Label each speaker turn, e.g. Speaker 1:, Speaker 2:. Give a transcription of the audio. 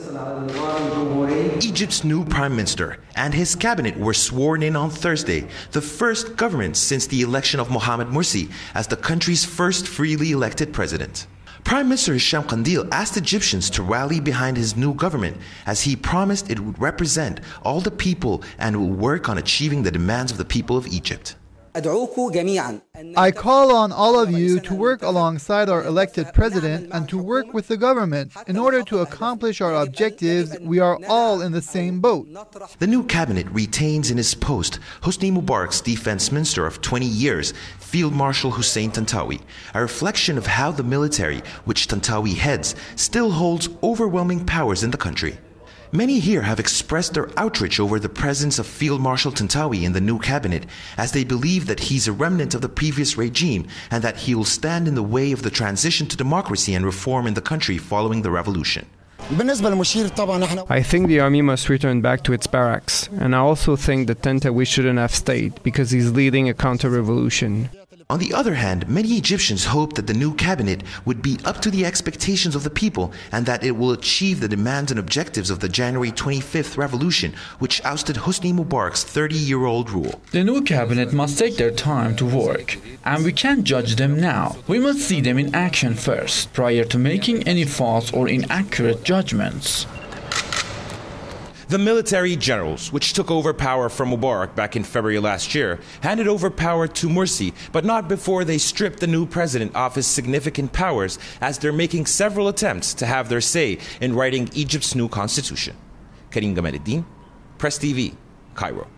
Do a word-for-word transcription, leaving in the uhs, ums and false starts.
Speaker 1: Egypt's new prime minister and his cabinet were sworn in on Thursday, the first government since the election of Mohamed Morsi as the country's first freely elected president. Prime Minister Hisham Kandil asked Egyptians to rally behind his new government as he promised it would represent all the people and will work on achieving the demands of the people of Egypt.
Speaker 2: I call on all of you to work alongside our elected president and to work with the government. In order to accomplish our objectives, we are all in the same boat.
Speaker 1: The new cabinet retains in his post Hosni Mubarak's defense minister of twenty years, Field Marshal Hussein Tantawi, a reflection of how the military, which Tantawi heads, still holds overwhelming powers in the country. Many here have expressed their outrage over the presence of Field Marshal Tantawi in the new cabinet, as they believe that he's a remnant of the previous regime and that he will stand in the way of the transition to democracy and reform in the country following the revolution.
Speaker 3: I think the army must return back to its barracks, and I also think that Tantawi shouldn't have stayed because he's leading a counter-revolution.
Speaker 1: On the other hand, many Egyptians hope that the new cabinet would be up to the expectations of the people and that it will achieve the demands and objectives of the January twenty-fifth revolution, which ousted Hosni Mubarak's thirty-year-old rule.
Speaker 4: The new cabinet must take their time to work, and we can't judge them now. We must see them in action first, prior to making any false or inaccurate judgments.
Speaker 5: The military generals, which took over power from Mubarak back in February last year, handed over power to Morsi, but not before they stripped the new president of his significant powers, as they're making several attempts to have their say in writing Egypt's new constitution. Karim Gamaluddin, Press T V, Cairo.